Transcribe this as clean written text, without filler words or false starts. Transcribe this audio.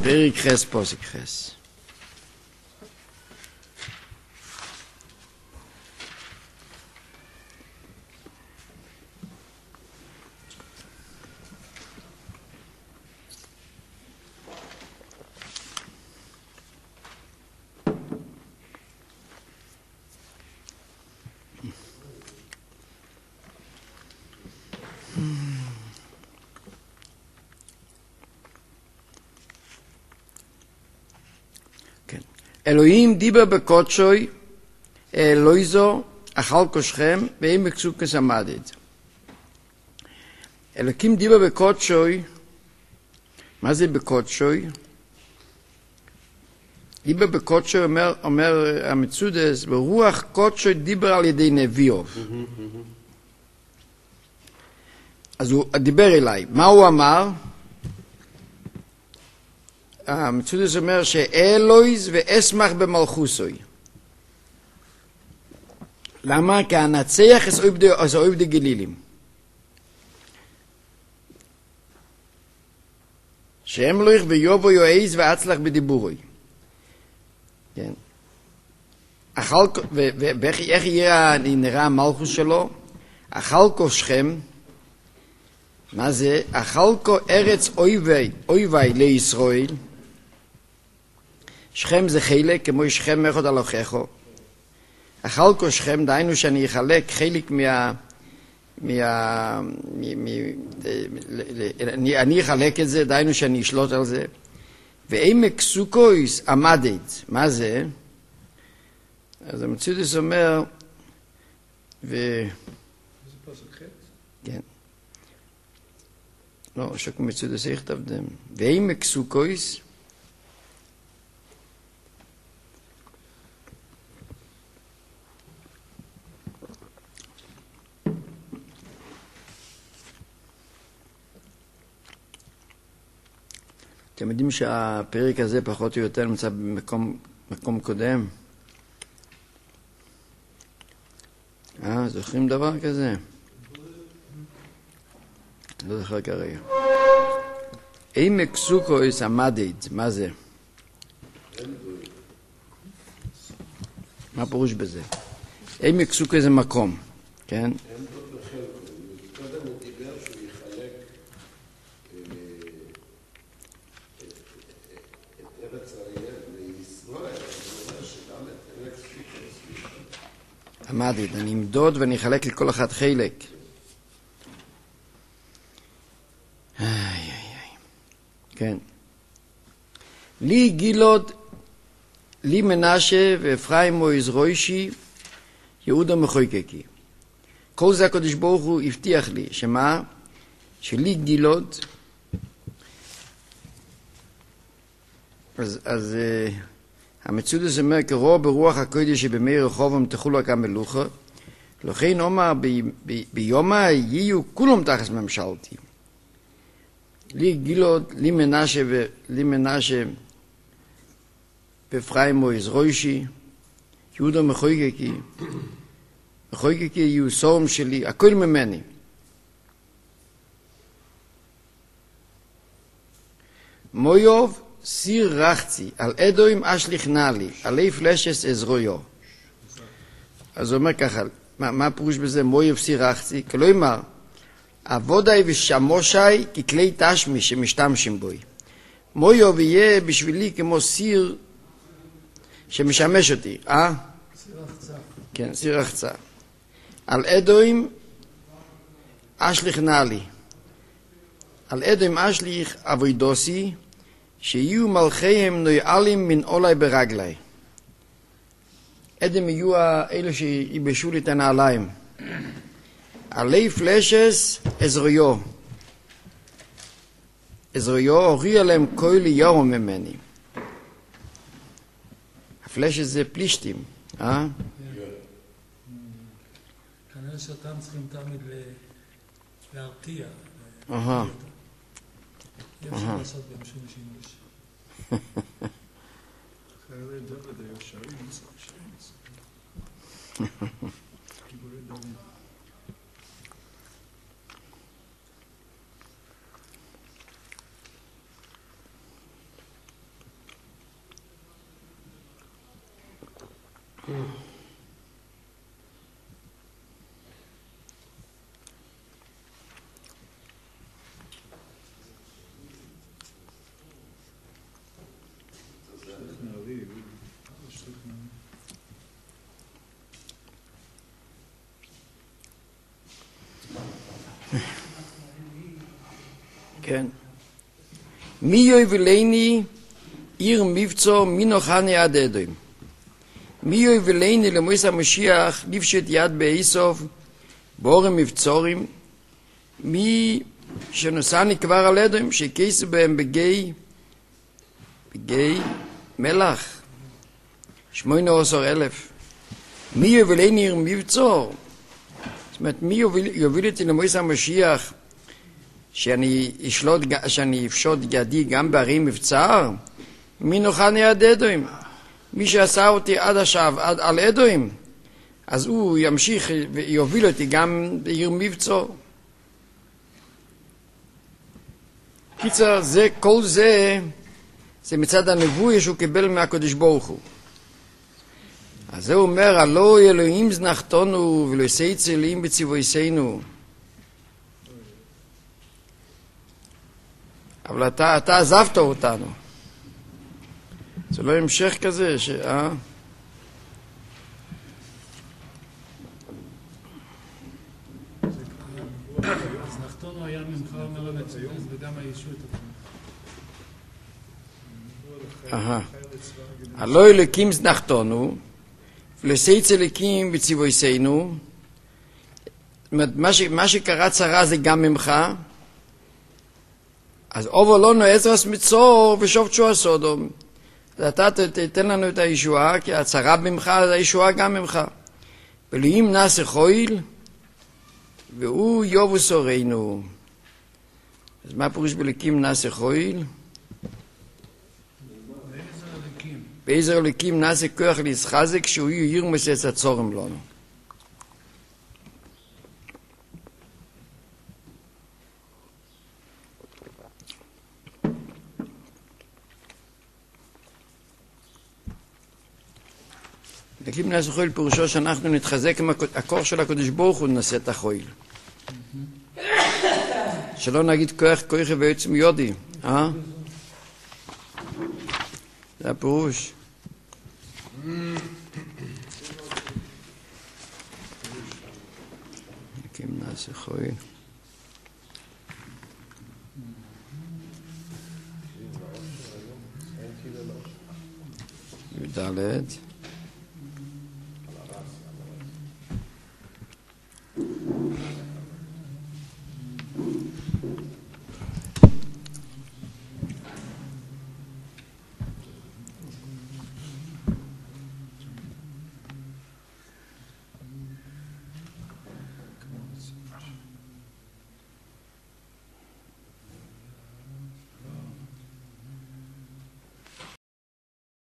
פרק חס פוסק חס. אלוהים דיבר בקודשוי, אלוהיזו, אכל כושכם, ואין בקסוקס עמדד. אלוקים דיבר בקודשוי, מה זה בקודשוי? דיבר בקודשוי אומר המצודס, ברוח קודשוי דיבר על ידי נביאוב. אז הוא דיבר אליי. מה הוא אמר? המצודס אומר שאלויז ואסמך במלכוסוי. למה? כי הנצח אז אוהב די גלילים. שהם לויך ויובו יועז ואצלח בדיבורוי. כן. ואיך נראה המלכוס שלו? אכלכו שכם. מה זה? אכלכו ארץ אויבי לישראל. שכם זה חלק, כמו שכם אחד על אוכחו. אכלכו שכם, דהיינו שאני אחלק חלק אני אחלק את זה, דהיינו שאני אשלוט על זה. ועמק סוכויס עמדת. מה זה? אז המצודס אומר, איזה פסוק חץ? כן. לא, שוק מצודס יכתב דם. ועמק סוכויס, אתם יודעים שהפרק הזה פחות או יותר נמצא במקום קודם? זוכרים דבר כזה? לא זוכר כרגע. עמק סוכויס עמדת, מה זה? מה פירוש בזה? עמק סוכויס זה מקום, כן? עמדת, אני אמדוד ואני אחלק לכל אחד חלק. כן. לי גילוד, לי מנשה ואפרים ויזרוישי, יהודה מחויקקי. כל זה הקדוש ברוך הוא הבטיח לי, שמה? שלי גילוד, אז המצודס אומר, קרוא ברוח הקודש שבמי רחובם תחולו הקם מלוכה, לכן אומר ביומה יהיו כולם תחת ממשלתי. לי גילוד, לי מנשה ואפרים ויזרוישי, יהודה מחויקקי, מחויקקי יהיו סורם שלי, הכל ממני. מויוב סיר רחצי, על אדוים אשליך נעלי, עלי פלשס עזרויו. אז הוא אומר ככה, מה הפירוש בזה? מויוב סיר רחצי? כלומר, עבודי ושמושי ככלי תשמי שמשתמשים בוי. מויוב יהיה בשבילי כמו סיר שמשמש אותי. סיר רחצה. כן, סיר רחצה. על אדוים אשליך נעלי. על אדוים אשליך אבוידוסי, שיהיו מלכיהם נועלים מן עולי ברגלי. אדם יהיו אלו שיבשו לי את הנעליים. עלי פלשס עזרויו. עזרויו הוריע להם כל יום ממני. הפלשס זה פלישתים. כנראה שאתם צריכים תמיד להרתיע. אי אפשר לעשות בהם שום שימוש. חיילי דוד היו שרים, גיבורי דוד. כן. מי יובילני עיר מבצור מנוחני עד אדוים. מי יובילני למויס המשיח לפשט יד באיסוף בורם מבצורים. מי שנוסעני כבר על אדוים שכיסו בהם בגי מלח 18,000. מי יובילני עיר מבצור? זאת אומרת, מי יוביל אותי למויס המשיח שאני אפשוט ידי גם בערי מבצר? מי נוחני עד אדוים? מי שעשה אותי עד עכשיו על אדוים, אז הוא ימשיך ויוביל אותי גם בעיר מבצור. קיצר, כל זה מצד הנבואה שהוא קיבל מהקדוש ברוך הוא. אז זה אומר, הלא אלוהים זנחתנו ולא יסייצא אלוהים בציווינו. אבל אתה עזבת אותנו. זה לא המשך כזה, אז נחתונו היה ממך אומר לצוות וגם הישות אותנו. הלא אלוקים זנחתנו ולסייצא אלוקים בציווינו. מה שקרה צרה זה גם ממך. אז אובר לנו עזרס מצור ושוב תשוע סודום. אתה תתן לנו את הישועה, כי הצרה ממך, אז הישועה גם ממך. ולאם נעשה חויל, והוא יובו סורנו. אז מה פירוש בלקים נעשה חויל? בעזר אלוקים נעשה כוח להסחזק, שהוא ירמוס את הצורם לנו. לקים נעשה חויל פירושו שאנחנו נתחזק עם הכוח של הקדוש ברוך הוא נעשה את החויל. שלא נגיד כוח ועצם יודי. זה הפירוש. לקים נעשה חויל. י"ד